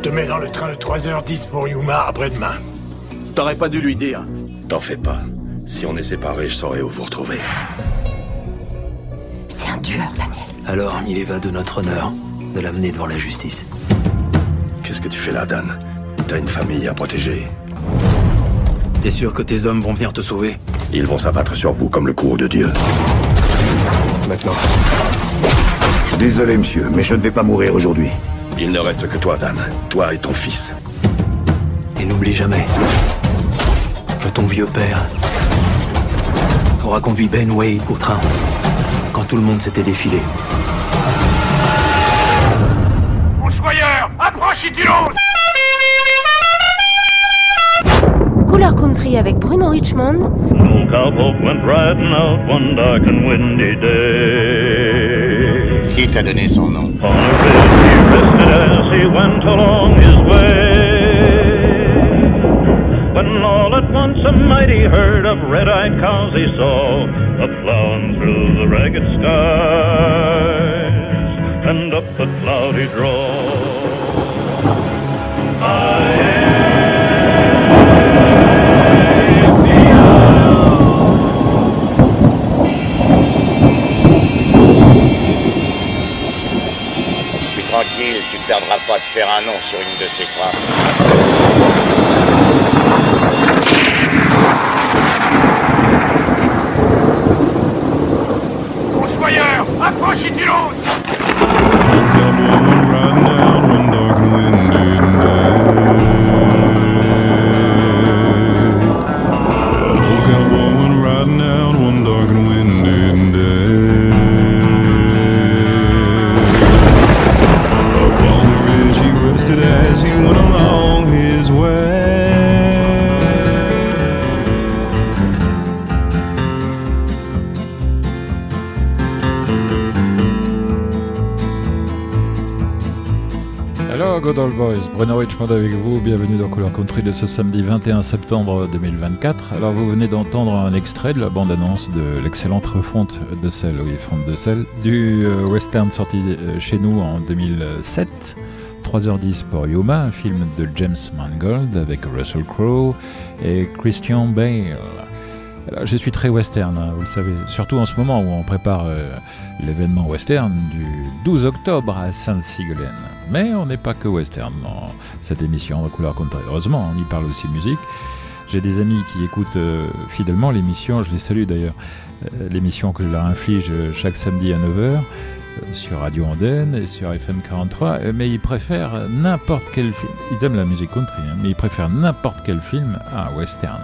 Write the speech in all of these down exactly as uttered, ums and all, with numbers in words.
te mets dans le train de trois heures dix pour Yuma après-demain. T'aurais pas dû lui dire. T'en fais pas. Si on est séparés, je saurai où vous retrouver. C'est un tueur, Daniel. Alors, il y va de notre honneur de l'amener devant la justice. Qu'est-ce que tu fais là, Dan? T'as une famille à protéger. T'es sûr que tes hommes vont venir te sauver? Ils vont s'abattre sur vous comme le courroux de Dieu. Maintenant. Désolé, monsieur, mais je ne vais pas mourir aujourd'hui. Il ne reste que toi, Dan. Toi et ton fils. Et n'oublie jamais que ton vieux père aura conduit Ben Wade au train quand tout le monde s'était défilé. Fossoyeur, approchez-tu-l'on! Couleur Country avec Bruno Richmond. Old cowpoke went riding out one dark and windy day. Qui t'a donné son nom? On a ridge he rested as he went along his way. When all at once a mighty herd of red-eyed cows he saw, a-plowing through the ragged skies, and up the cloudy draw. I Tranquille, tu ne tarderas pas de faire un nom sur une de ces frappes. Fossoyeur, approchez-tu-l'on! As he went along his way. Hello Good Old Boys, Bruno Richmond avec vous, bienvenue dans Couleur Country de ce samedi vingt et un septembre deux mille vingt-quatre. Alors vous venez d'entendre un extrait de la bande-annonce de l'excellente refonte de sel, oui, fonte de sel, du euh, western sorti euh, chez nous en deux mille sept. trois heures dix pour Yuma, un film de James Mangold avec Russell Crowe et Christian Bale. Alors, je suis très western, hein, vous le savez, surtout en ce moment où on prépare euh, l'événement western du douze octobre à Sainte-Sigolène. Mais on n'est pas que western dans cette émission de Couleur Country. Heureusement, on y parle aussi de musique. J'ai des amis qui écoutent euh, fidèlement l'émission, je les salue d'ailleurs, euh, l'émission que je leur inflige chaque samedi à neuf heures. Sur Radio Andenne et sur F M quarante-trois, mais ils préfèrent n'importe quel film. Ils aiment la musique country, hein, mais ils préfèrent n'importe quel film à un western.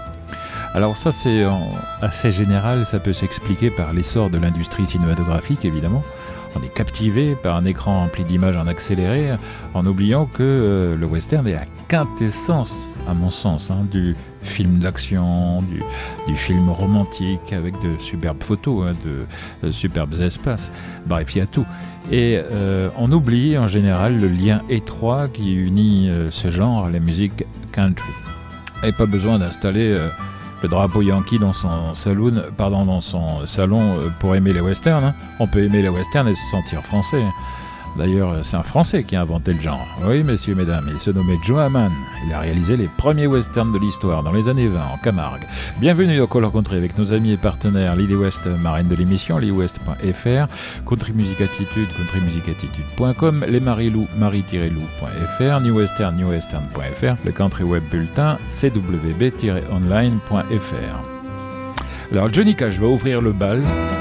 Alors ça, c'est en, assez général, ça peut s'expliquer par l'essor de l'industrie cinématographique, évidemment. On est captivé par un écran rempli d'images en accéléré, en oubliant que euh, le western est la quintessence, à mon sens, hein, du film d'action, du, du film romantique avec de superbes photos, hein, de, de superbes espaces. Bref, il y a tout. Et euh, on oublie en général le lien étroit qui unit euh, ce genre à la musique country. Et pas besoin d'installer euh, le drapeau Yankee dans son saloon, pardon, dans son salon euh, pour aimer les westerns. Hein. On peut aimer les westerns et se sentir français. D'ailleurs, c'est un Français qui a inventé le genre. Oui, messieurs, mesdames, il se nommait Joe Hamman. Il a réalisé les premiers westerns de l'histoire dans les années vingt en Camargue. Bienvenue dans Couleur Country avec nos amis et partenaires Lily West, marraine de l'émission, lily west point f r, Country Music Attitude, country music attitude point com, les Marilou, marie tiret lou point f r, New Western, new western point f r, le Country Web Bulletin, c w b tiret online point f r. Alors, Johnny Cash va ouvrir le bal.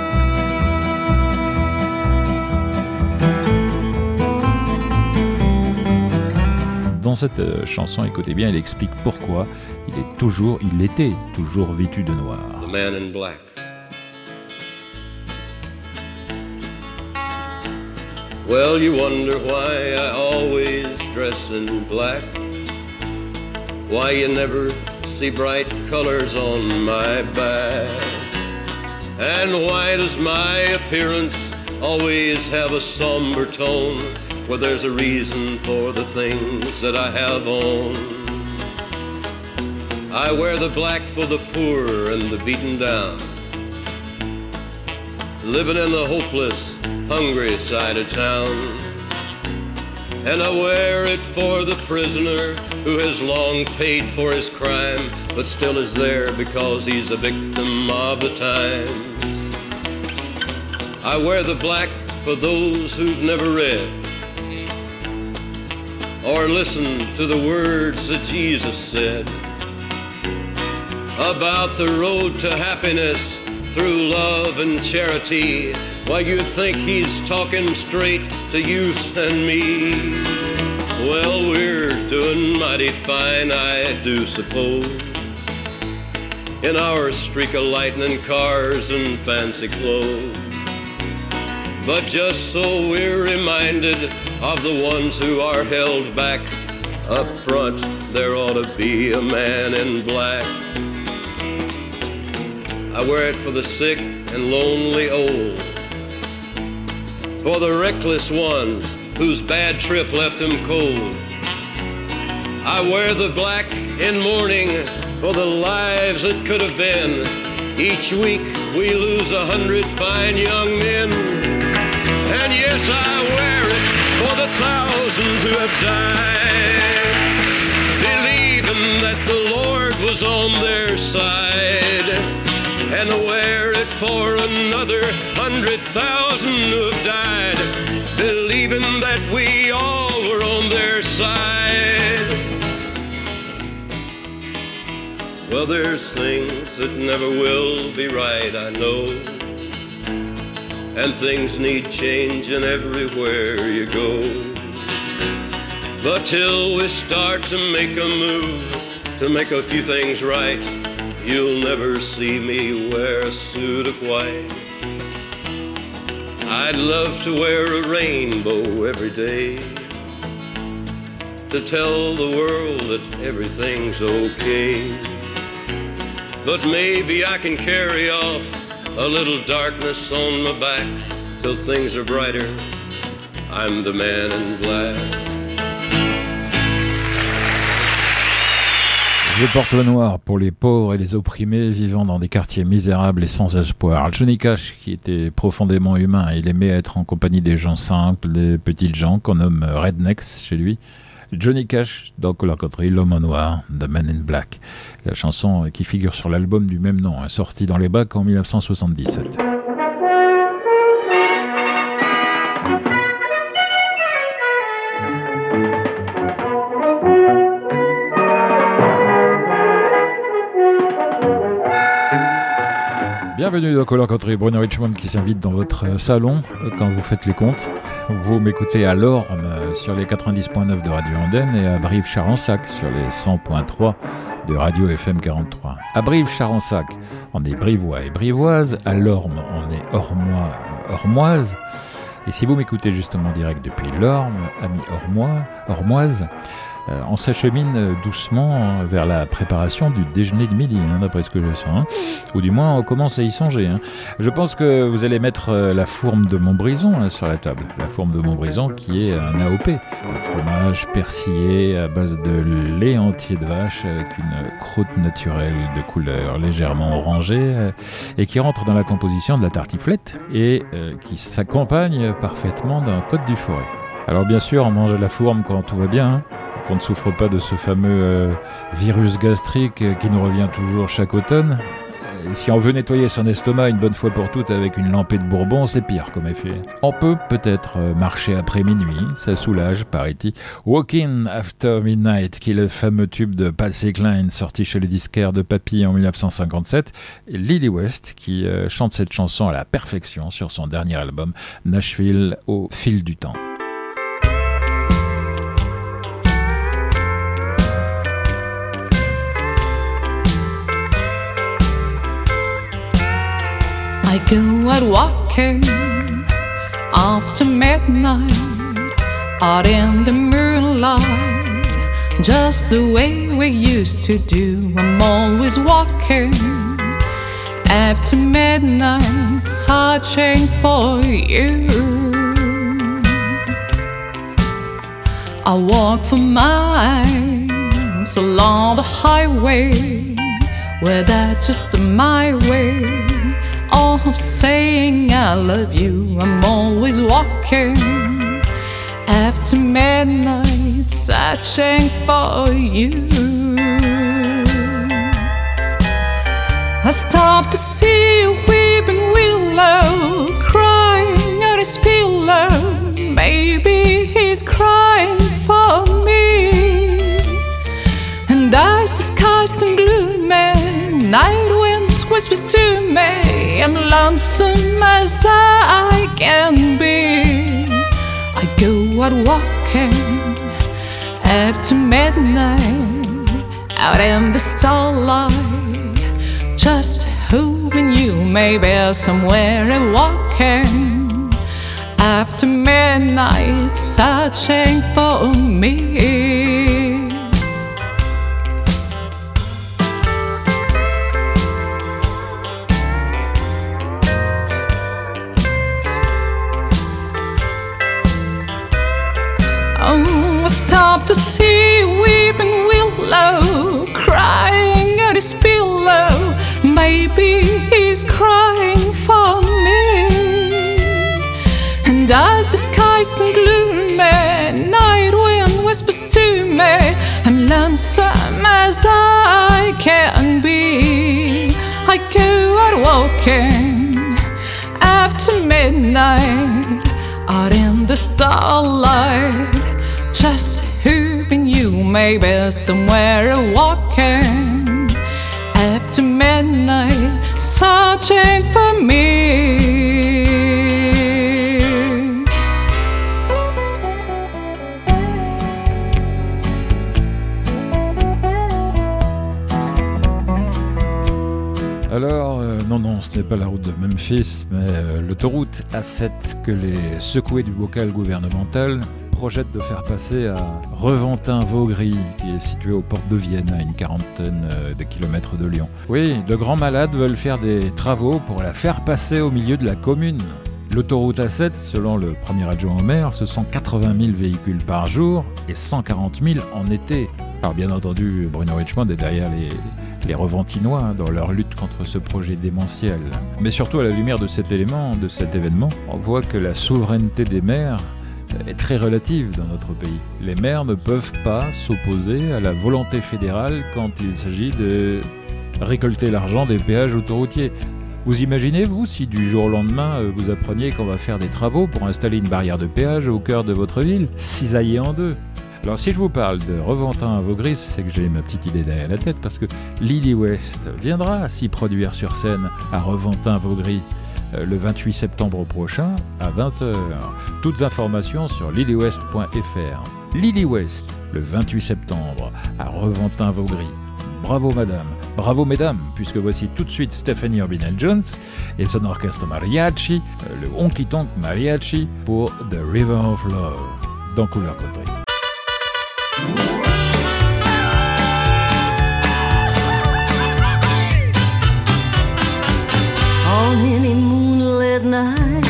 Dans cette euh, chanson, écoutez bien, il explique pourquoi il est toujours, il était toujours vêtu de noir. The man in black. Well, you wonder why I always dress in black. Why you never see bright colors on my back. And why does my appearance always have a somber tone? Well, there's a reason for the things that I have on. I wear the black for the poor and the beaten down, living in the hopeless, hungry side of town. And I wear it for the prisoner who has long paid for his crime, but still is there because he's a victim of the times. I wear the black for those who've never read or listened to the words that Jesus said about the road to happiness through love and charity. Why, you'd think he's talking straight to you and me. Well, we're doing mighty fine, I do suppose, in our streak of lightning cars and fancy clothes. But just so we're reminded of the ones who are held back, up front there ought to be a man in black. I wear it for the sick and lonely old, for the reckless ones whose bad trip left them cold. I wear the black in mourning for the lives that could have been. Each week we lose a hundred fine young men. And yes, I wear it for the thousands who have died, believing that the Lord was on their side. And I wear it for another hundred thousand who have died, believing that we all were on their side. Well, there's things that never will be right, I know, and things need changing everywhere you go. But till we start to make a move, to make a few things right, you'll never see me wear a suit of white. I'd love to wear a rainbow every day, to tell the world that everything's okay. But maybe I can carry off a little darkness on my back till things are brighter. I'm the man in black. Je porte le noir pour les pauvres et les opprimés vivant dans des quartiers misérables et sans espoir. Johnny Cash, qui était profondément humain, il aimait être en compagnie des gens simples, des petites gens qu'on nomme rednecks chez lui. Johnny Cash dans Colour Country, l'homme en noir, The Man in Black. La chanson qui figure sur l'album du même nom, sorti dans les bacs en dix-neuf cent soixante-dix-sept. Bienvenue dans Colour Country, Bruno Richmond qui s'invite dans votre salon quand vous faites les comptes. Vous m'écoutez à Lorme sur les quatre-vingt-dix virgule neuf de Radio Andenne et à Brive-Charensac sur les cent virgule trois de Radio F M quarante-trois. À Brive-Charensac, on est brivois et brivoises. À Lorme, on est ormois, ormoise. Et si vous m'écoutez justement direct depuis Lorme, amis ormois, ormoises, Euh, on s'achemine doucement vers la préparation du déjeuner de midi, hein, d'après ce que je sens. Hein. Ou du moins, on commence à y songer. Hein. Je pense que vous allez mettre euh, la fourme de Montbrison là, sur la table. La fourme de Montbrison qui est un A O P. Un fromage persillé à base de lait entier de vache avec une croûte naturelle de couleur légèrement orangée euh, et qui rentre dans la composition de la tartiflette et euh, qui s'accompagne parfaitement d'un côte du forêt. Alors bien sûr, on mange de la fourme quand tout va bien, hein. Qu'on ne souffre pas de ce fameux euh, virus gastrique euh, qui nous revient toujours chaque automne. Et si on veut nettoyer son estomac une bonne fois pour toutes avec une lampée de Bourbon, c'est pire comme effet. On peut peut-être euh, marcher après minuit, ça soulage, paraît-il. Walking After Midnight, qui est le fameux tube de Patsy Cline sorti chez le disquaire de Papy en dix-neuf cent cinquante-sept. Et Lily West qui euh, chante cette chanson à la perfection sur son dernier album, Nashville au fil du temps. I go out walking after midnight, out in the moonlight, just the way we used to do. I'm always walking after midnight, searching for you. I walk for miles along the highway, where that's just my way of saying I love you. I'm always walking after midnight, searching for you. I stopped to see a weeping willow crying at his pillow. Maybe he's crying for me. And eyes disguised in gloomy, night winds whispers to me. I'm lonesome as I can be. I go out walking after midnight, out in the starlight, just hoping you may be somewhere and walking after midnight, searching for me. Oh, I stopped to see a weeping willow crying at his pillow. Maybe he's crying for me. And as the sky's gloomy, night wind whispers to me, I'm lonesome as I can be. I go out walking after midnight, out in the starlight, just hoping you may be somewhere walking after midnight, searching for me. Alors, euh, non, non, ce n'est pas la route de Memphis, mais euh, l'autoroute A sept que les secoués du bocal gouvernemental projettent de faire passer à Reventin-Vaugry, qui est situé aux portes de Vienne, à une quarantaine euh, de kilomètres de Lyon. Oui, de grands malades veulent faire des travaux pour la faire passer au milieu de la commune. L'autoroute A sept, selon le premier adjoint au maire, ce sont quatre-vingt mille véhicules par jour et cent quarante mille en été. Alors bien entendu, Bruno Richmond est derrière les, les Reventinois hein, dans leur lutte contre ce projet démentiel. Mais surtout à la lumière de cet élément, de cet événement, on voit que la souveraineté des maires est très relative dans notre pays. Les maires ne peuvent pas s'opposer à la volonté fédérale quand il s'agit de récolter l'argent des péages autoroutiers. Vous imaginez, vous, si du jour au lendemain, vous appreniez qu'on va faire des travaux pour installer une barrière de péage au cœur de votre ville, cisaillée en deux? Alors si je vous parle de Reventin à Vaugry, c'est que j'ai ma petite idée derrière la tête, parce que Lily West viendra s'y produire sur scène à Reventin à Vaugry le vingt-huit septembre prochain à vingt heures. Toutes informations sur lily west point f r. Lily West, le vingt-huit septembre à Reventin à Vaugry. Bravo madame, bravo mesdames, puisque voici tout de suite Stephanie Urbinell-Jones et son orchestre mariachi, le Honky Tonk Mariachi pour The River of Love, dans Couleur Country. On any moonlit night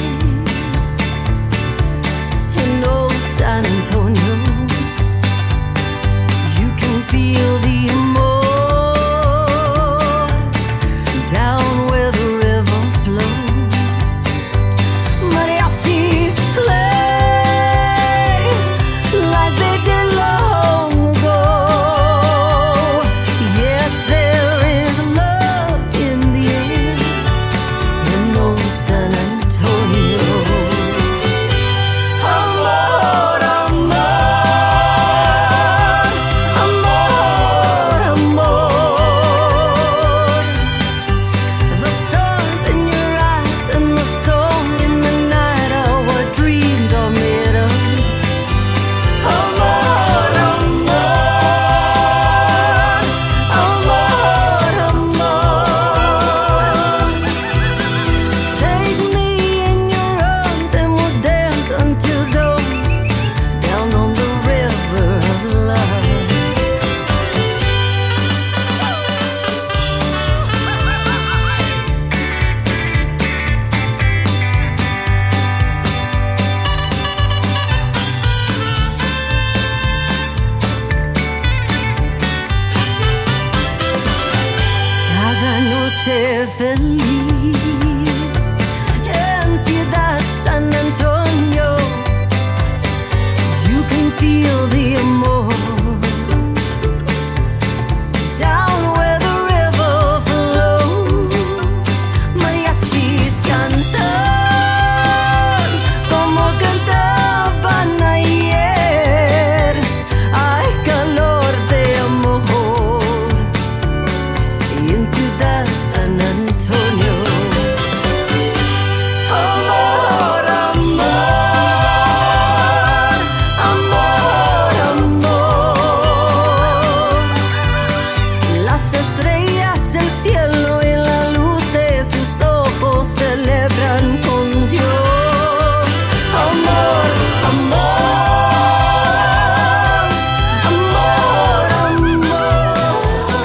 in old San Antonio, you can feel the emotion down where the river flows. Mariachis play like they did long ago. Yes, there is love in the air in old San Antonio. Amor, amor, amor, amor. The stars in your eyes and the song in the night are what dreams are made of. Amor, amor, amor, amor. Take me in your arms and we'll dance until dawn down on the river of love. Cada noche feliz en Ciudad San Antonio. feel the amor. Down where the river flows, mariachis cantan como cantaban ayer. Hay calor de amor en Ciudad San Antonio. Amor, amor, amor, amor. Las estrellas del cielo y la luz de sus ojos celebran con Dios. Amor, amor, amor, amor.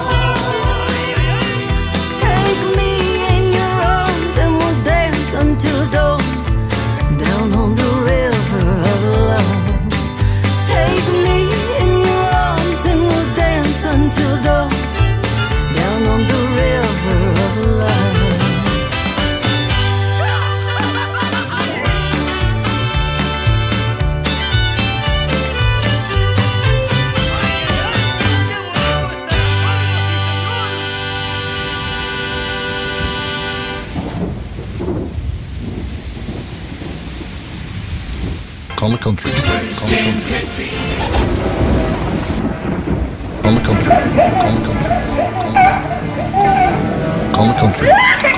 Take me in your arms and we'll dance until dawn, down on the river of love. Take me in your arms and we'll dance until dawn, down on the river of love. Call the country. Call the country. Call the country. Call the country. Call the country.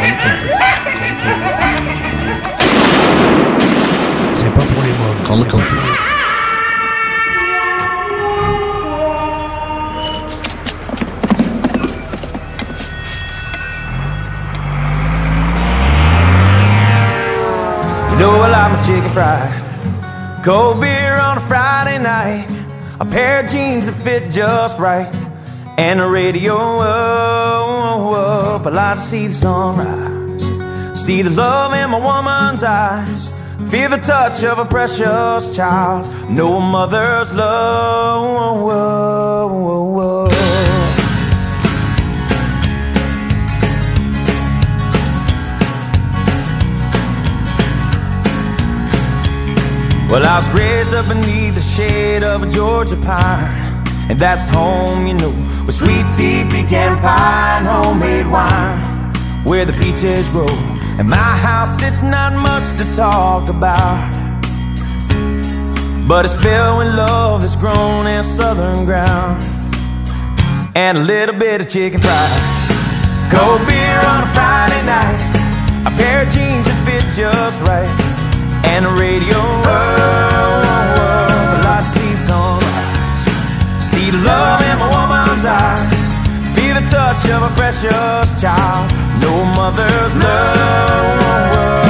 C'est pas pour les mômes. Call the country. You know I like my chicken fried, cold beer on a Friday night, a pair of jeans that fit just right, and the radio up. I like to see the sunrise, see the love in my woman's eyes, feel the touch of a precious child, know a mother's love. Well, I was raised up beneath the shade of a Georgia pine, and that's home, you know, with sweet tea, pecan pie, and homemade wine, where the peaches grow. And my house, it's not much to talk about, but it's filled with love that's grown in southern ground, and a little bit of chicken fried, cold beer on a Friday night, a pair of jeans that fit just right, and the radio up. I like to see sunrise, see the love in my woman's eyes, feel the touch of a precious child, know a mother's love.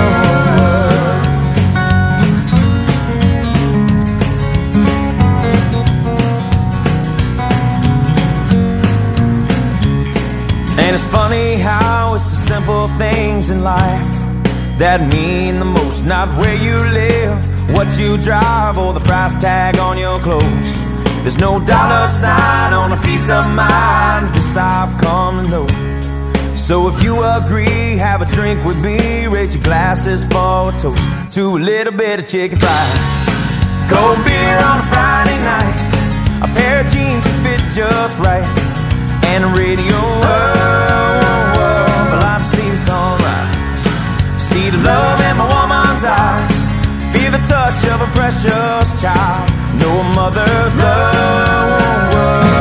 And it's funny how it's the simple things in life that mean the most, not where you live, what you drive, or the price tag on your clothes. There's no dollar sign on a piece of mind, this I've come to know. So if you agree, have a drink with me, raise your glasses for a toast to a little bit of chicken fried, cold beer on a Friday night, a pair of jeans that fit just right, and a radio up. I like to see the sunrise, see the love in my woman's eyes, feel the touch of a precious child, know a mother's love.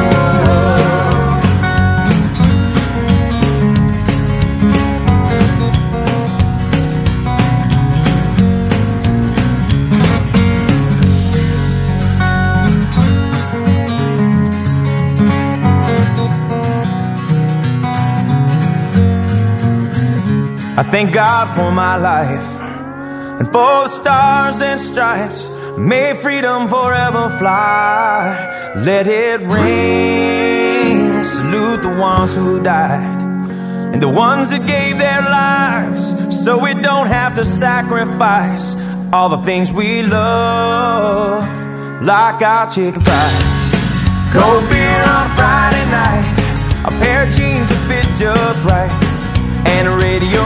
I thank God for my life and for the stars and stripes. May freedom forever fly. Let it ring. Salute the ones who died and the ones that gave their lives so we don't have to sacrifice all the things we love, like our chicken fried, cold beer on Friday night, a pair of jeans that fit just right, and a radio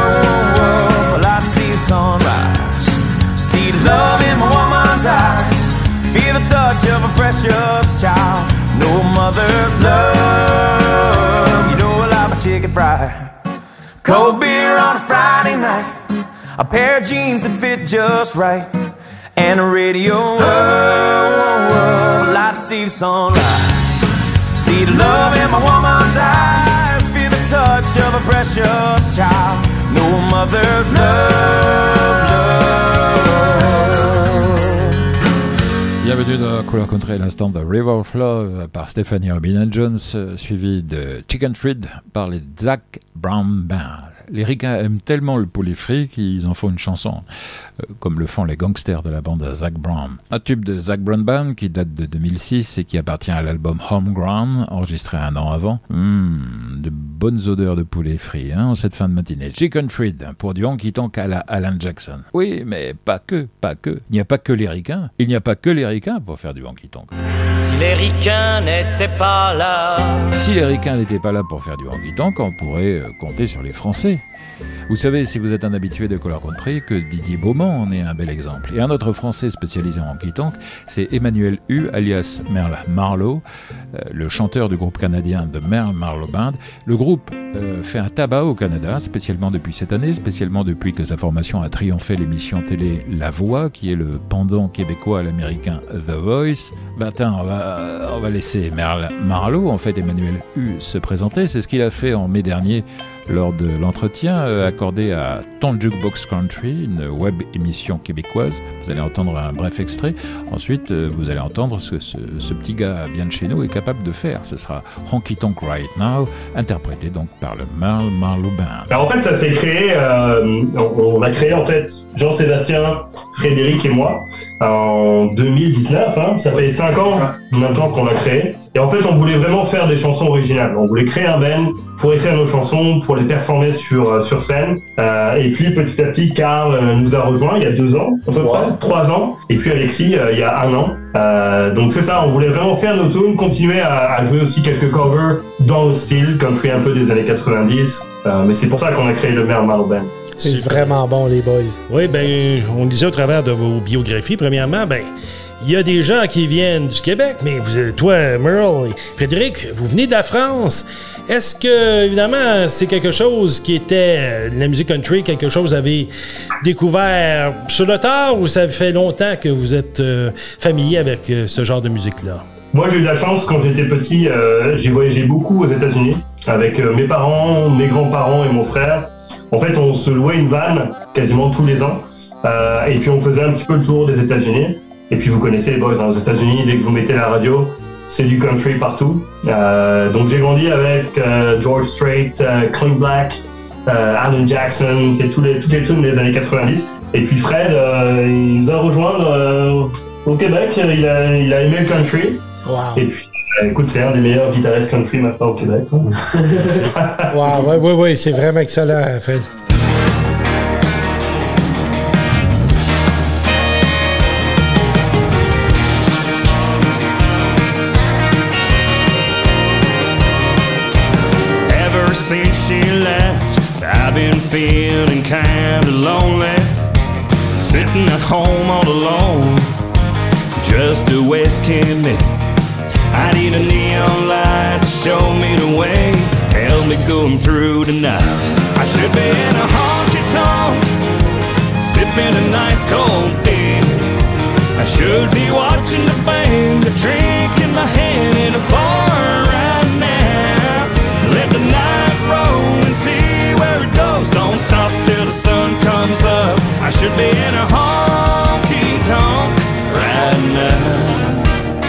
up. Well, I see the sunrise, see the love in my woman's eyes, of a precious child. No mother's love. You know I like my chicken fried. Cold beer on a Friday night. A pair of jeans that fit just right. And a radio. Oh, oh, oh. Like to see the sunrise. See the love in my woman's eyes. Feel the touch of a precious child. No mother's love, love. Bienvenue dans Couleur Country, à l'instant de River of Love par Stephanie Robina Jones, suivi de Chicken Fried par les Zac Brown Band. Les Ricains aiment tellement le poulet frit qu'ils en font une chanson, euh, comme le font les gangsters de la bande à Zac Brown. Un tube de Zac Brown Band qui date de deux mille six et qui appartient à l'album Homegrown, enregistré un an avant. Mmh, de bonnes odeurs de poulet frit hein, en cette fin de matinée. Chicken Fried pour du honky-tonk à la Alan Jackson. Oui, mais pas que, pas que. Il n'y a pas que les Ricains. Il n'y a pas que les Ricains pour faire du honky-tonk. Si les Ricains n'étaient pas là. Si les Ricains n'étaient pas là pour faire du honky-tonk, on pourrait euh, compter sur les Français. Vous savez, si vous êtes un habitué de Couleur Country, que Didier Beaumont en est un bel exemple. Et un autre Français spécialisé en honky-tonk, c'est Emmanuel Hu, alias Merle Marlowe, euh, le chanteur du groupe canadien The Merle Marlowe Band. Le groupe euh, fait un tabac au Canada, spécialement depuis cette année, spécialement depuis que sa formation a triomphé l'émission télé La Voix, qui est le pendant québécois à l'américain The Voice. Ben attends, on va, on va laisser Merle Marlowe, en fait Emmanuel Hu, se présenter. C'est ce qu'il a fait en mai dernier lors de l'entretien euh, accordé à Ton Jukebox Country, une web émission québécoise. Vous allez entendre un bref extrait. Ensuite, euh, vous allez entendre ce que ce, ce petit gars bien de chez nous est capable de faire. Ce sera Honky Tonk Right Now, interprété donc par le Merle Marlowe Band. Alors en fait, ça s'est créé, euh, on, on a créé en fait Jean-Sébastien, Frédéric et moi en deux mille dix-neuf. Hein, ça fait cinq ans maintenant qu'on l'a créé. Et en fait, on voulait vraiment faire des chansons originales. On voulait créer un band pour écrire nos chansons, pour les performer sur, sur scène. Euh, et puis petit à petit, Carl euh, nous a rejoints il y a deux ans, à peu près, trois ans. Et puis Alexis, euh, il y a un an. Euh, donc c'est ça, on voulait vraiment faire nos tunes, continuer à, à jouer aussi quelques covers dans le style, country un peu des années quatre-vingt-dix. Euh, mais c'est pour ça qu'on a créé le Merle Marlowe Band. C'est vraiment bon, les boys. Oui, ben, on lisait au travers de vos biographies, premièrement, ben, il y a des gens qui viennent du Québec, mais vous, toi, Merle et Frédéric, vous venez de la France. Est-ce que, évidemment, c'est quelque chose qui était, la musique country, quelque chose que vous avez découvert sur le tard ou ça fait longtemps que vous êtes euh, familier avec euh, ce genre de musique-là? Moi, j'ai eu de la chance, quand j'étais petit, euh, j'ai voyagé beaucoup aux États-Unis avec euh, mes parents, mes grands-parents et mon frère. En fait, on se louait une van quasiment tous les ans euh, et puis on faisait un petit peu le tour des États-Unis. Et puis vous connaissez les boys, hein, aux États-Unis, dès que vous mettez la radio, c'est du country partout. Euh, donc j'ai grandi avec euh, George Strait, euh, Clint Black, euh, Alan Jackson, c'est tous les, toutes les tunes des années quatre-vingt-dix. Et puis Fred, euh, il nous a rejoints euh, au Québec, il a, il a aimé le country. Wow. Et puis, euh, écoute, c'est un des meilleurs guitaristes country maintenant au Québec. Hein. Wow, oui, oui, oui, c'est vraiment excellent, Fred. Since she left, I've been feeling kinda lonely, sitting at home all alone, just a wasting me. I need a neon light to show me the way, help me going through the night. I should be in a honky-tonk, sipping a nice cold beer. I should be watching the band, a drink in my hand in a bar right now. Let the night roll and see where it goes. Don't stop till the sun comes up. I should be in a honky-tonk right now.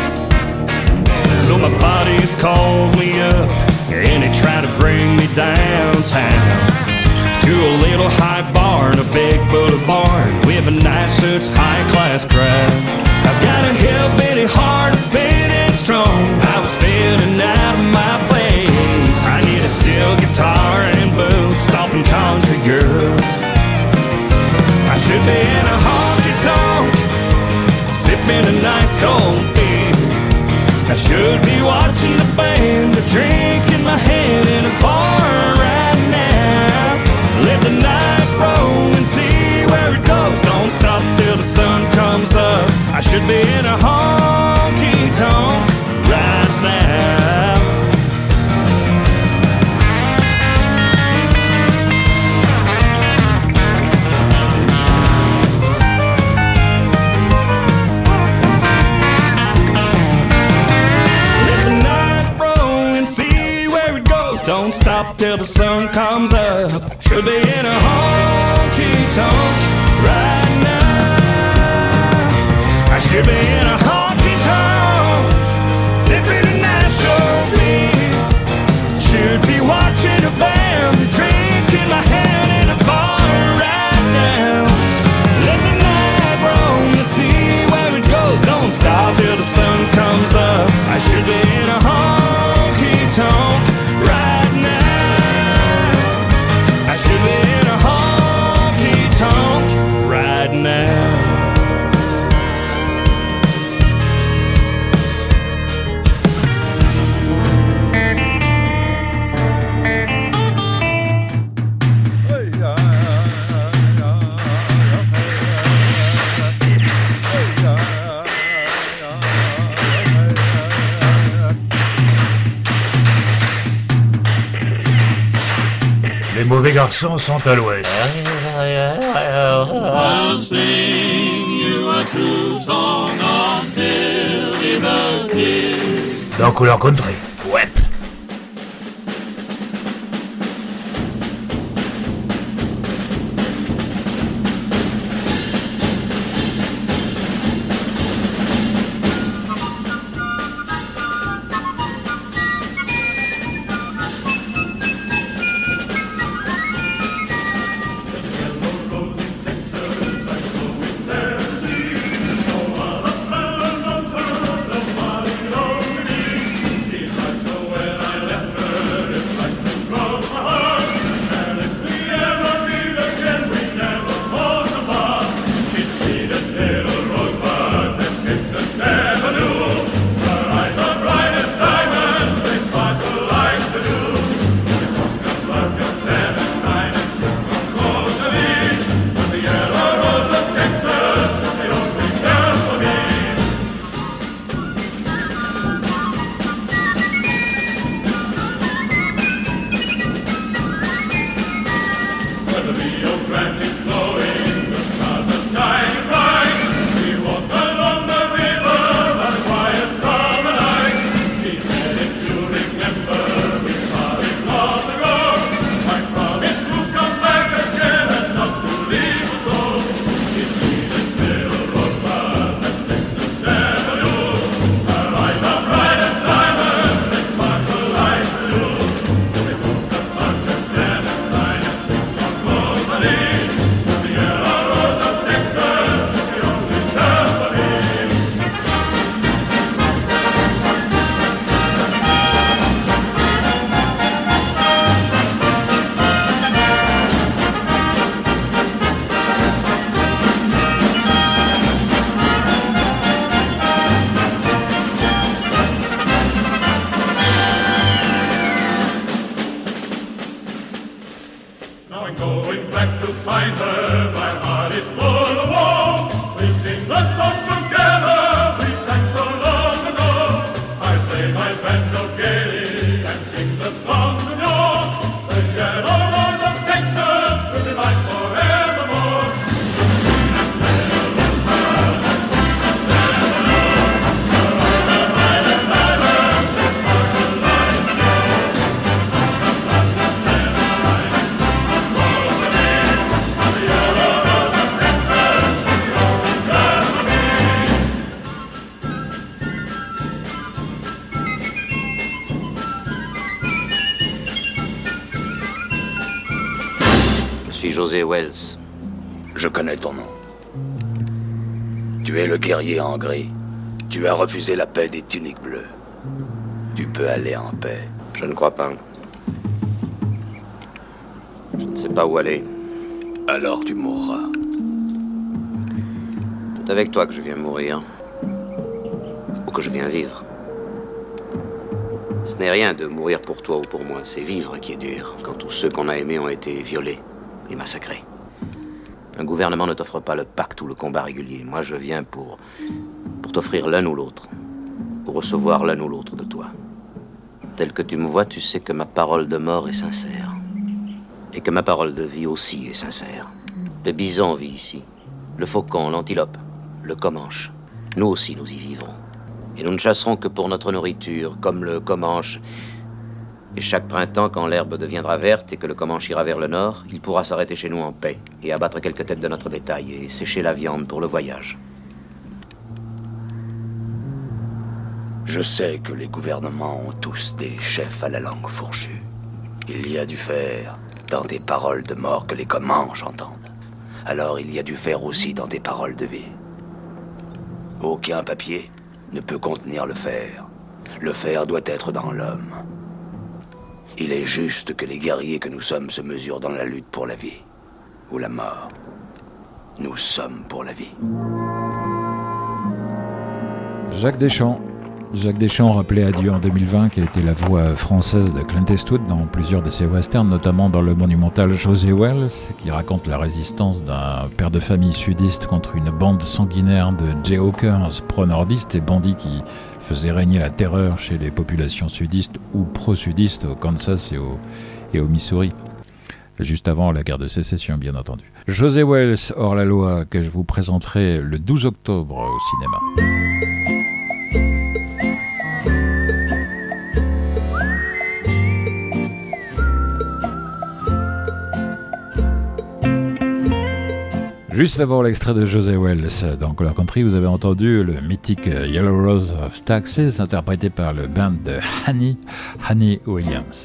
So my body's called me up and they try to bring me downtown to a little high bar in a big boulevard with a nice suits high-class crowd. I've got a hillbilly heart beating strong. I was feeling out of my place. I need a steel guitar and boots, stomping country girls. I should be in a honky-tonk, sipping a nice cold beer. I should be watching the band, a drink in my hand in a bar right now. Let the night roll and see where it goes. Don't stop till the sun comes up. I should be in a honky honky-tonk right now. Let the night roll and see where it goes. Don't stop till the sun comes up. Should be in a honky-tonk right now. I should be in a honky-tonk, sipping a Nashville beer. Should be watching a band, a drink in my hand in a bar right now. Let the night roll and see where it goes. Don't stop till the sun comes up. I should be in a honky-tonk right now. I should be in a honky-tonk right now. Les mauvais garçons sont à l'ouest. I'll sing you a true song of Silly Liberty. Dans Couleur Country. Ouais. José Wells. Je connais ton nom. Tu es le guerrier en gris. Tu as refusé la paix des tuniques bleues. Tu peux aller en paix. Je ne crois pas. Je ne sais pas où aller. Alors tu mourras. C'est avec toi que je viens mourir. Ou que je viens vivre. Ce n'est rien de mourir pour toi ou pour moi. C'est vivre qui est dur, quand tous ceux qu'on a aimés ont été violés et massacrés. Un gouvernement ne t'offre pas le pacte ou le combat régulier. Moi, je viens pour, pour t'offrir l'un ou l'autre. ou recevoir l'un ou l'autre de toi. Tel que tu me vois, tu sais que ma parole de mort est sincère. Et que ma parole de vie aussi est sincère. Le bison vit ici, le faucon, l'antilope, le comanche. Nous aussi, nous y vivrons. Et nous ne chasserons que pour notre nourriture, comme le comanche. Et chaque printemps, quand l'herbe deviendra verte et que le comanche ira vers le nord, il pourra s'arrêter chez nous en paix et abattre quelques têtes de notre bétail et sécher la viande pour le voyage. Je sais que les gouvernements ont tous des chefs à la langue fourchue. Il y a du fer dans tes paroles de mort que les Comanches entendent. Alors il y a du fer aussi dans tes paroles de vie. Aucun papier ne peut contenir le fer. Le fer doit être dans l'homme. Il est juste que les guerriers que nous sommes se mesurent dans la lutte pour la vie ou la mort. Nous sommes pour la vie. Jacques Deschamps. Jacques Deschamps rappelait à Dieu en deux mille vingt, qui a été la voix française de Clint Eastwood dans plusieurs de ses westerns, notamment dans le monumental José Wells, qui raconte la résistance d'un père de famille sudiste contre une bande sanguinaire de Jayhawkers pro-nordistes et bandits qui faisaient régner la terreur chez les populations sudistes ou pro-sudistes au Kansas et au, et au Missouri. Juste avant la guerre de sécession, bien entendu. José Wells, hors la loi, que je vous présenterai le douze octobre au cinéma. Juste avant l'extrait de José Wells dans Color Country, vous avez entendu le mythique Yellow Rose of Texas, interprété par le band de Honey, Honey Williams.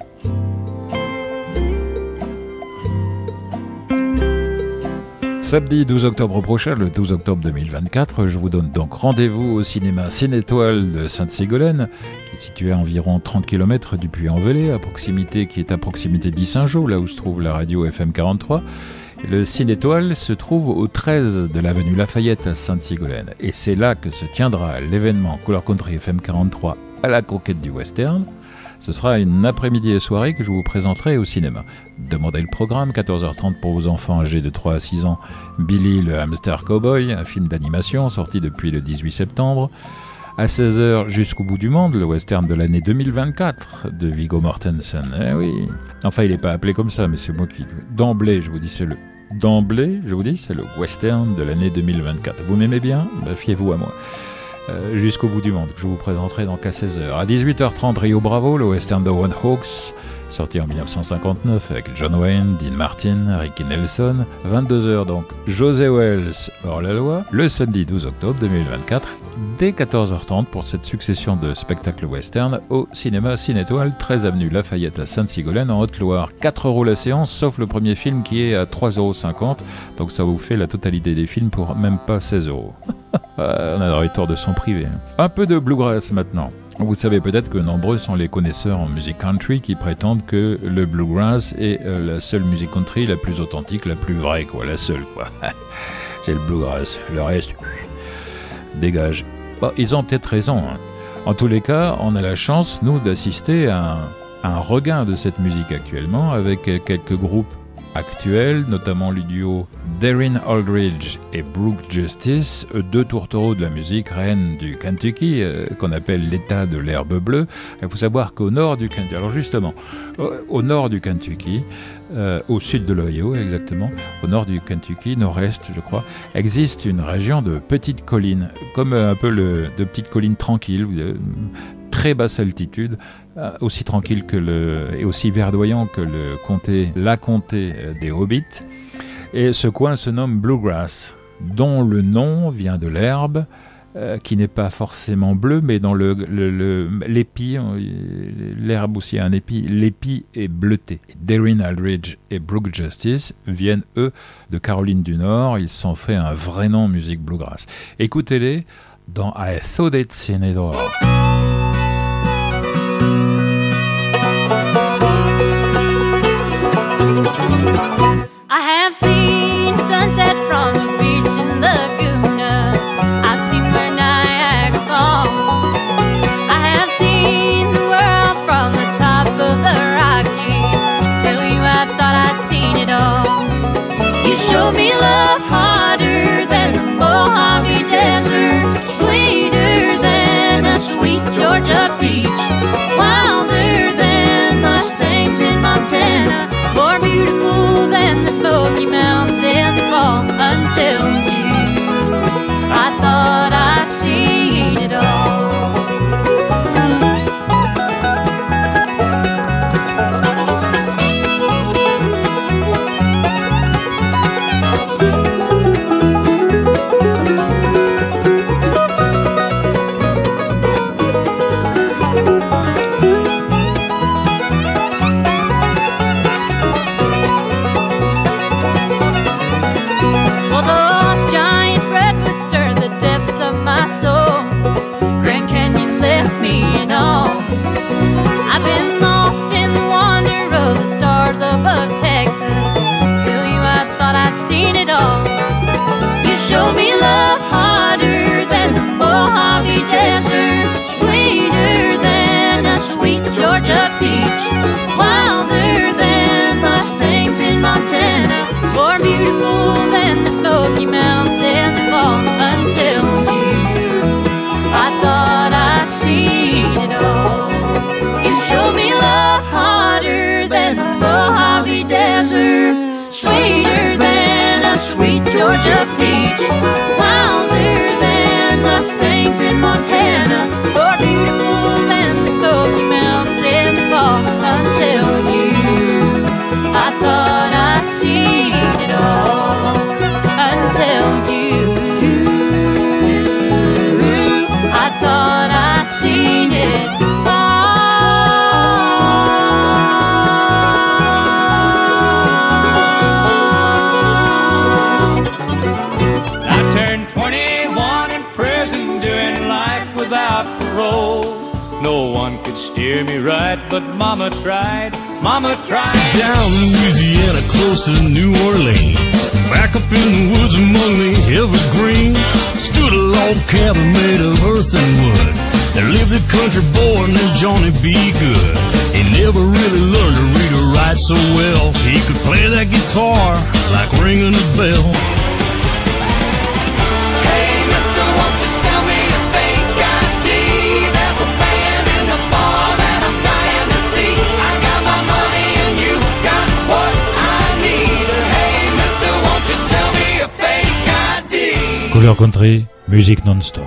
Samedi douze octobre prochain, le douze octobre deux mille vingt-quatre, je vous donne donc rendez-vous au cinéma Cinétoile de Sainte-Ségolène, qui est situé à environ trente kilomètres du Puy-en-Velay, à proximité, qui est à proximité d'Yssingeau, là où se trouve la radio F M quarante-trois. Le Cinétoile se trouve au treize de l'avenue Lafayette à Sainte-Ségolène. Et c'est là que se tiendra l'événement Color Country F M quarante-trois à la conquête du western. Ce sera une après-midi et soirée que je vous présenterai au cinéma. Demandez le programme, quatorze heures trente pour vos enfants âgés de trois à six ans. Billy le Hamster Cowboy, un film d'animation sorti depuis le dix-huit septembre. À seize heures, Jusqu'au bout du monde, le western de l'année deux mille vingt-quatre de Viggo Mortensen. Eh oui. Enfin, il n'est pas appelé comme ça, mais c'est moi qui... D'emblée, je vous dis, c'est le... D'emblée, je vous dis, c'est le western de l'année deux mille vingt-quatre. Vous m'aimez bien ? Ben, fiez-vous à moi. Euh, Jusqu'au bout du monde, que je vous présenterai donc à seize heures. À dix-huit heures trente, Rio Bravo, le western de Howard Hawks, sorti en dix-neuf cent cinquante-neuf avec John Wayne, Dean Martin, Ricky Nelson. vingt-deux heures donc, José Wells, hors la loi, le samedi douze octobre deux mille vingt-quatre, dès quatorze heures trente pour cette succession de spectacles western au cinéma Cinétoile, treize avenue Lafayette à Sainte-Sigolène en Haute-Loire. quatre euros la séance, sauf le premier film qui est à trois euros cinquante, donc ça vous fait la totalité des films pour même pas seize euros. On a dans les tours de son privé. Un peu de bluegrass maintenant. Vous savez peut-être que nombreux sont les connaisseurs en musique country qui prétendent que le bluegrass est euh, la seule musique country la plus authentique, la plus vraie, quoi, la seule, quoi. C'est le bluegrass, le reste, dégage. Bon, ils ont peut-être raison. Hein. En tous les cas, on a la chance, nous, d'assister à un, à un regain de cette musique actuellement, avec quelques groupes actuels, notamment le duo Darren Aldridge et Brooke Justice, deux tourtereaux de la musique reine du Kentucky, euh, qu'on appelle l'état de l'herbe bleue. Il faut savoir qu'au nord du Kentucky, alors justement, au, au nord du Kentucky, euh, au sud de l'Ohio exactement, au nord du Kentucky, nord-est je crois, existe une région de petites collines, comme un peu le, de petites collines tranquilles, euh, très basse altitude, aussi tranquille que le, et aussi verdoyant que le comté, la comté des Hobbits. Et ce coin se nomme Bluegrass, dont le nom vient de l'herbe, euh, qui n'est pas forcément bleue, mais dans le, le, le, l'épi, l'herbe aussi a un épi, l'épi est bleuté. Darren Aldridge et Brooke Justice viennent, eux, de Caroline du Nord. Ils s'en fait un vrai nom musique bluegrass. Écoutez-les dans I Thought I'd Seen It All. I have seen sunset from a beach in Laguna. I've seen where Niagara Falls. I have seen the world from the top of the Rockies. Tell you I thought I'd seen it all. You showed me love harder than the Mojave Desert, sweeter than a sweet without parole. No one could steer me right, but Mama tried, Mama tried. Down in Louisiana, close to New Orleans, back up in the woods among the evergreens, stood a log cabin made of earth and wood. There lived a country boy named Johnny B. Good. He never really learned to read or write so well. He could play that guitar like ringing a bell. Couleur Country, musique non-stop.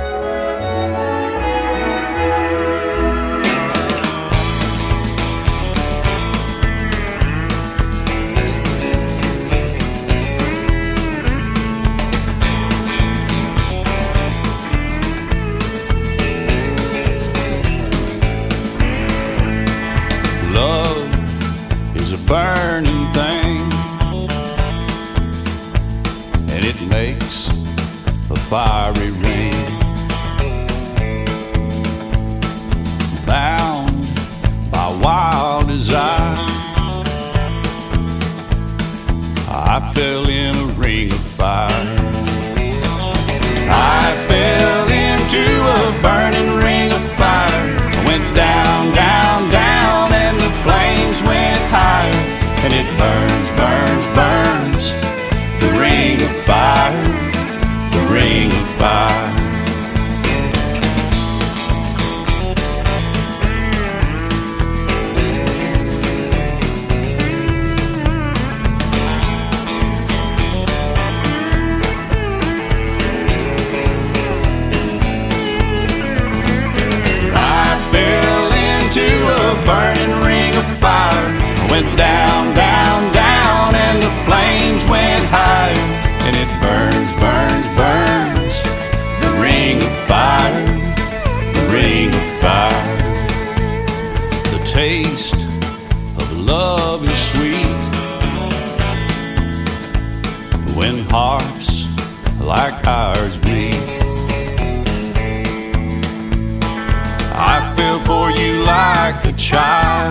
Love is a burning thing, and it makes a fiery ring. Bound by wild desire, I fell in a ring of fire. I fell into a burning ring of fire. I went down, down, down, and the flames went higher. And it burns, burns, burns, the ring of fire, the ring of fire. Burning ring of fire. I went down, down, down, and the flames went higher. And it burns, burns, burns, the ring of fire, the ring of fire. The taste of love is sweet when hearts like ours beat. I fell for you like a child.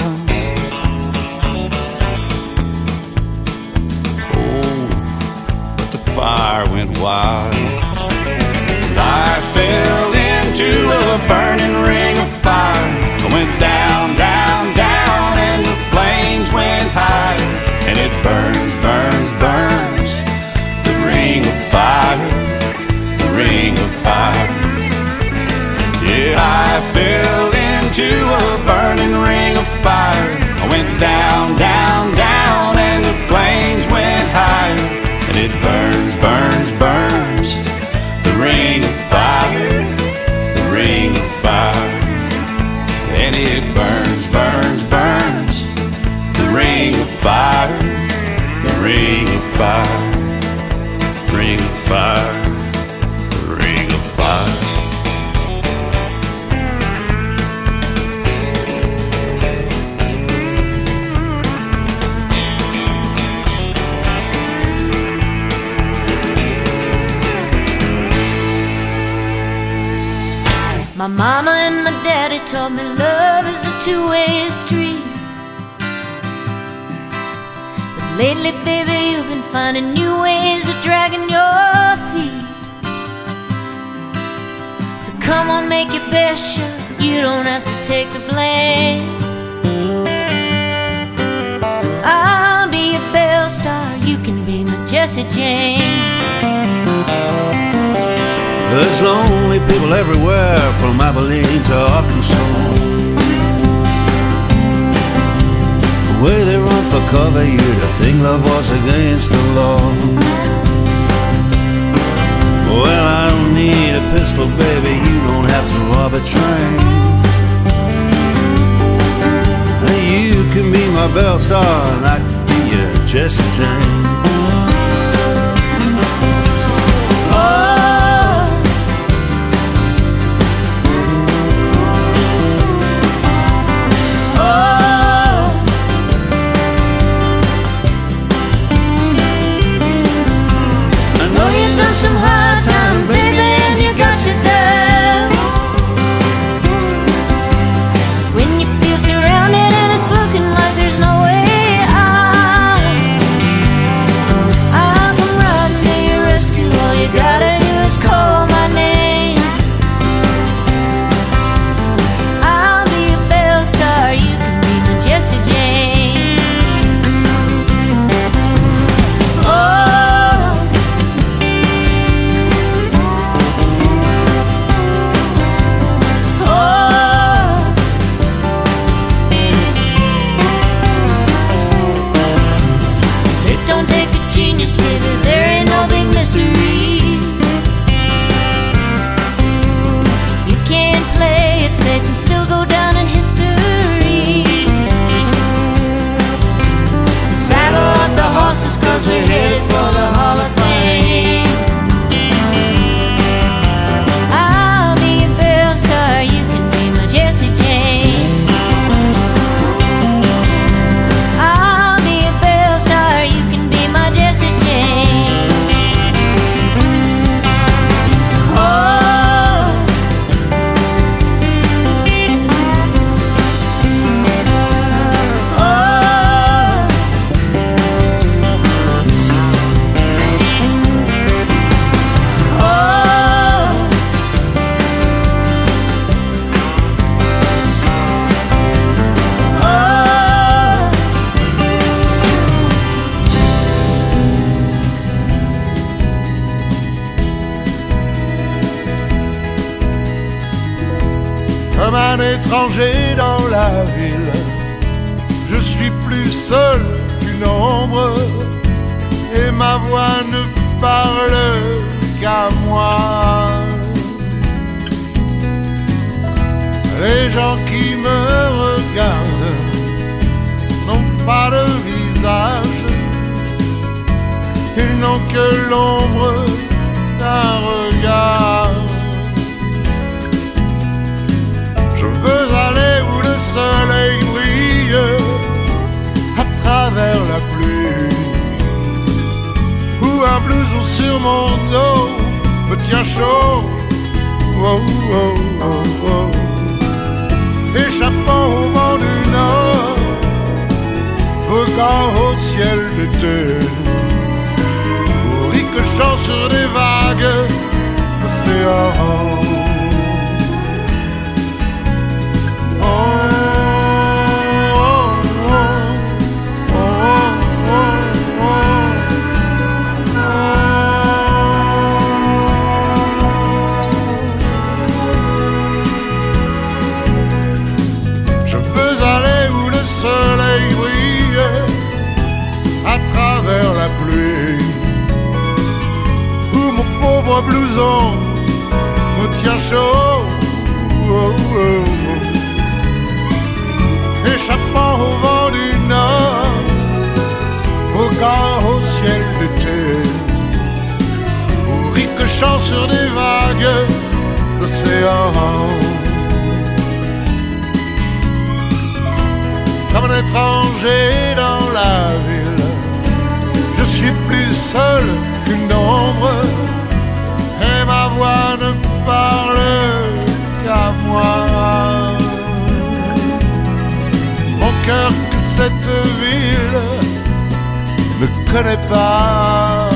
Oh, but the fire went wild. And I fell into a burning ring of fire. I went down, down, down, and the flames went higher. And it burns, burns, burns, the ring of fire, the ring of fire. Yeah, I fell into a burning ring of fire. I went down, down, down, and the flames went higher. And it burns, burns, burns, the ring of fire, the ring of fire. And it burns, burns, burns, the ring of fire, the ring of fire, ring of fire, ring of fire. My mama and my daddy told me love is a two-way street. But lately, baby, you've been finding new ways of dragging your feet. So come on, make your best shot. You don't have to take the blame. I'll be your Belle Star. You can be my Jessie Jane. There's lonely people everywhere, from Abilene to Arkansas. The way they run for cover, you'd think love was against the law. Well, I don't need a pistol, baby, you don't have to rob a train. And you can be my Belle Star, and I can be your Jessie Jane. Some hard time, baby, and you got your doubts. un étranger dans la ville. Je suis plus seul qu'une ombre et ma voix ne parle qu'à moi. Les gens qui me regardent n'ont pas de visage, ils n'ont que l'ombre d'un regard. Je veux aller où le soleil brille à travers la pluie, où un blouson sur mon dos me tient chaud, oh, oh, oh, oh. Échappant au vent du nord, voguant au ciel d'été, au ricochant sur des vagues d'océan. La pluie, où mon pauvre blouson me tient chaud, oh, oh, oh. Échappant au vent du nord, voguant au ciel d'été, au ricochant sur des vagues d'océan. Comme un étranger dans la ville, je suis plus seul qu'une ombre et ma voix ne parle qu'à moi. Mon cœur que cette ville ne connaît pas,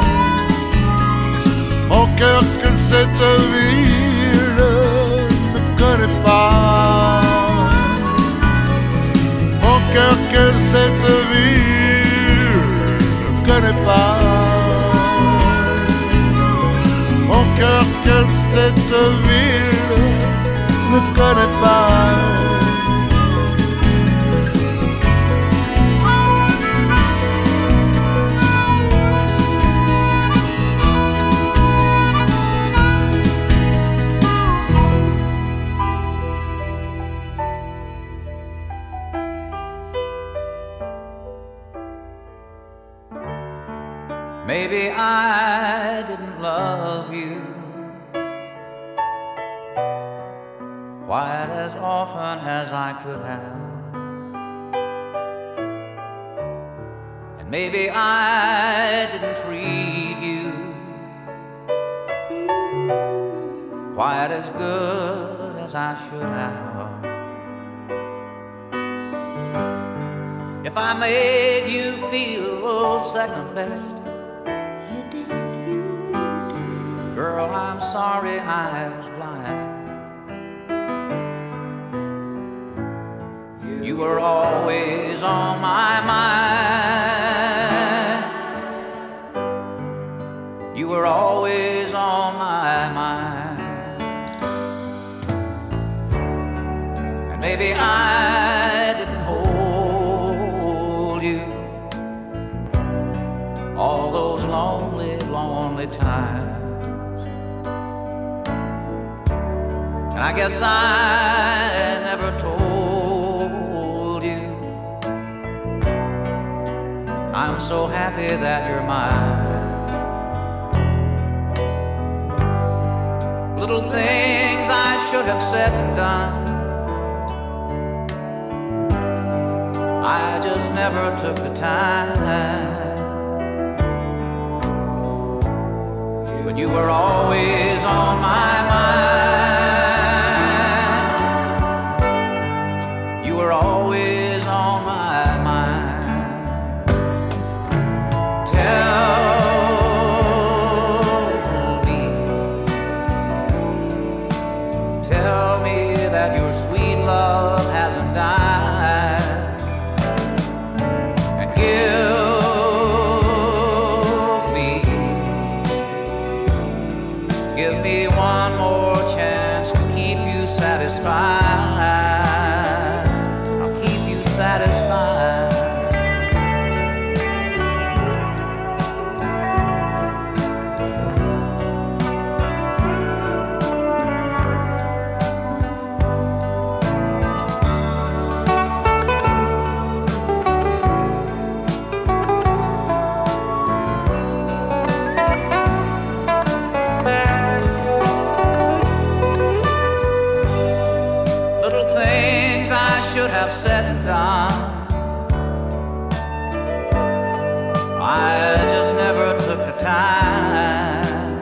mon cœur que cette ville ne connaît pas, mon cœur que cette ville ne connaît pas, mon cœur que cette ville ne connaît pas. Maybe I didn't love you quite as often as I could have, and maybe I didn't treat you quite as good as I should have. If I made you feel second best, girl, I'm sorry I was blind. You were always on my mind. You were always on my mind. And maybe I didn't hold you all those lonely, lonely times. And I guess I never told you I'm so happy that you're mine. Little things I should have said and done, I just never took the time. But you were always on my mind. Were always on my mind. Tell me, tell me that your sweet love hasn't died, and give me, give me one more chance to keep you satisfied. should have said and done. I just never took the time.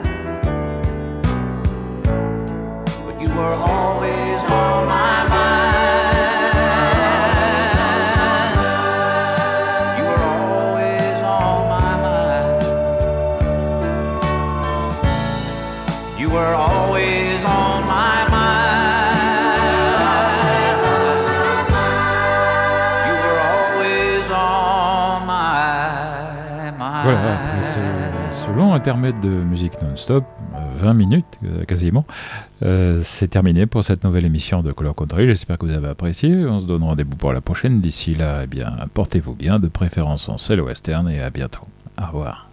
But you were always on my mind. You were always on my mind. You were always on my mind. Voilà, après ce, ce long intermède de musique non-stop, vingt minutes euh, quasiment, euh, c'est terminé pour cette nouvelle émission de Color Country. J'espère que vous avez apprécié. On se donne rendez-vous pour la prochaine. D'ici là, eh bien, portez-vous bien, de préférence en selle western, et à bientôt. Au revoir.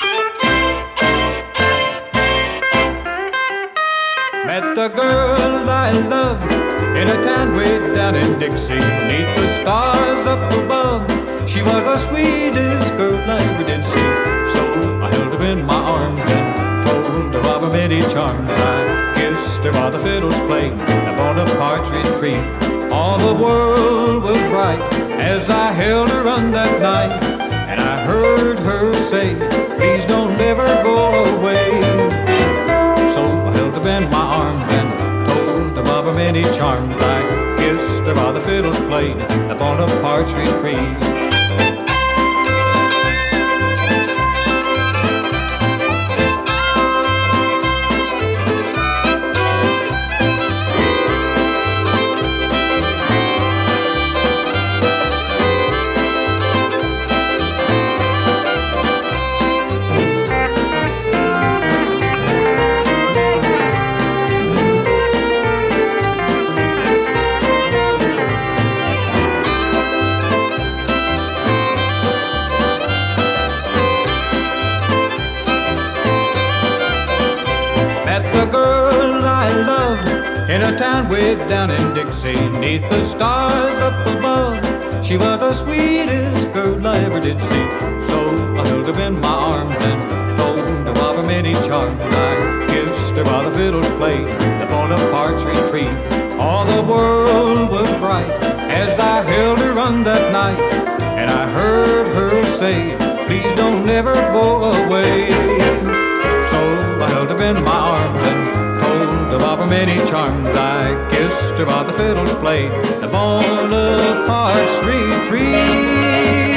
Met the girl I love in a town way down in Dixie, neath the stars up above. She was the sweetest girl I ever did see. So I held her in my arms and told her of her many charms. I kissed her while the fiddles played upon a partridge tree. All the world was bright as I held her on that night, and I heard her say, please don't ever go away. So I held her in my arms and told her of her many charms. I kissed her while the fiddles played upon a partridge tree. In a town way down in Dixie, neath the stars up above. She was the sweetest girl I ever did see. So I held her in my arms and told her of her many charms. I kissed her while the fiddles played upon a partridge tree. All the world was bright as I held her on that night, and I heard her say, please don't ever go away. So I held her in my arms and of her many charms. I kissed her while the fiddles played upon a partridge tree.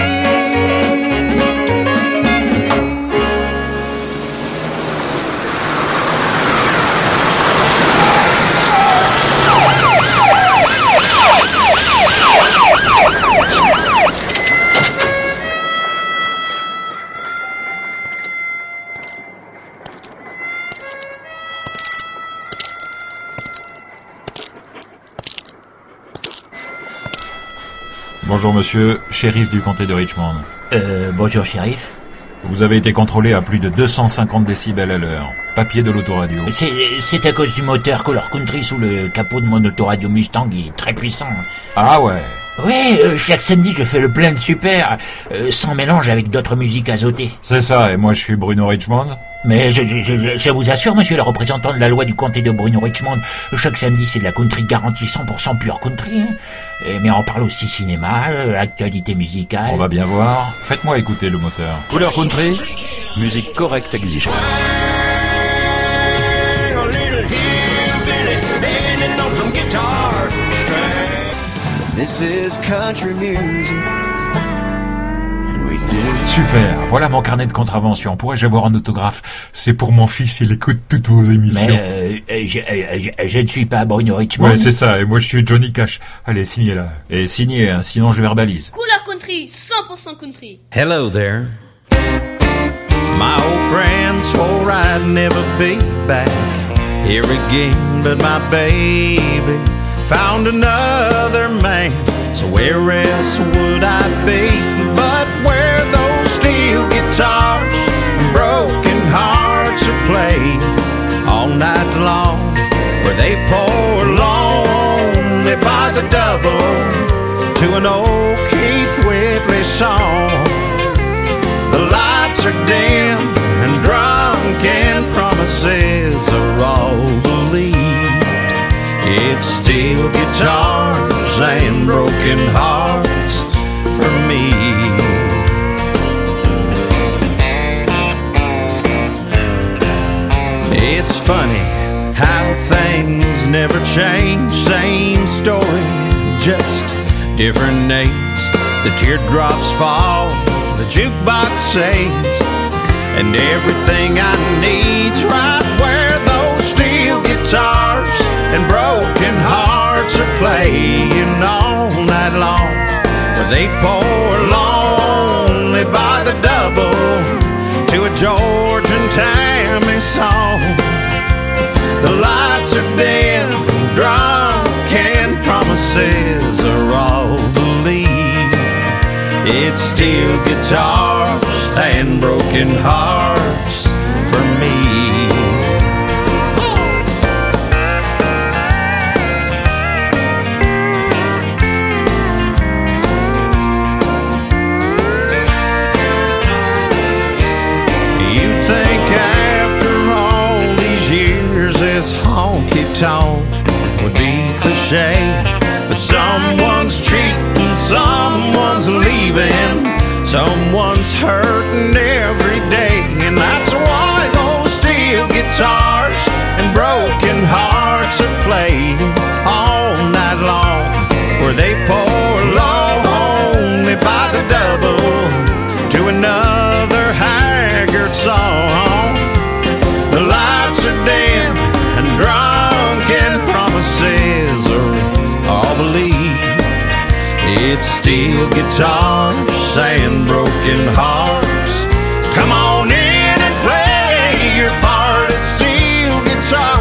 Bonjour monsieur, shérif du comté de Richmond. Euh, bonjour shérif. Vous avez été contrôlé à plus de deux cent cinquante décibels à l'heure. Papier de l'autoradio. C'est, c'est à cause du moteur Color Country sous le capot de mon autoradio Mustang, il est très puissant. Ah ouais. Ouais, euh, chaque samedi je fais le plein de super, euh, sans mélange avec d'autres musiques azotées. C'est ça, et moi je suis Bruno Richmond. Mais je, je, je, je vous assure, monsieur le représentant de la loi du comté de Bruno Richmond, chaque samedi c'est de la country garantie cent pour cent pure country. Hein. Et, mais on parle aussi cinéma, euh, actualité musicale. On va bien voir. Faites-moi écouter le moteur. Couleur country, musique correcte exigée. This is country music. Super, voilà mon carnet de contravention. Pourrais-je avoir un autographe? C'est pour mon fils, il écoute toutes vos émissions. Mais euh, je, euh, je, je ne suis pas Bruno Richmond. Ouais, c'est ça, et moi je suis Johnny Cash. Allez, signez là. Et signez, hein, sinon je verbalise. Couleur Country, cent pour cent country. Hello there. My old friend swore I'd never be back here again, but my baby found another man. So where else would I be but where those steel guitars and broken hearts are played all night long, where they pour lonely by the double to an old Keith Whitley song. The lights are dim and drunken promises are all believed. It's steel guitars and broken hearts for me. It's funny how things never change. Same story, just different names. The teardrops fall, the jukebox sings, and everything I need's right where those steel guitars and broken hearts are playing all night long. Where they pour lonely by the double to a George and Tammy song. The lights are dim, drunk, and promises are all believed. It's steel guitars and broken hearts for me. You think after all these years this honky-tonk would be cliche, but someone's cheating, someone's leaving, someone's hurting every day. And that's why those steel guitars and broken hearts are playing all night long. Where they pour lonely by the double to another haggard song. The lights are dim and drunk and promises are all believed. It's steel guitars and broken hearts. Come on in and play your part. It's steel guitar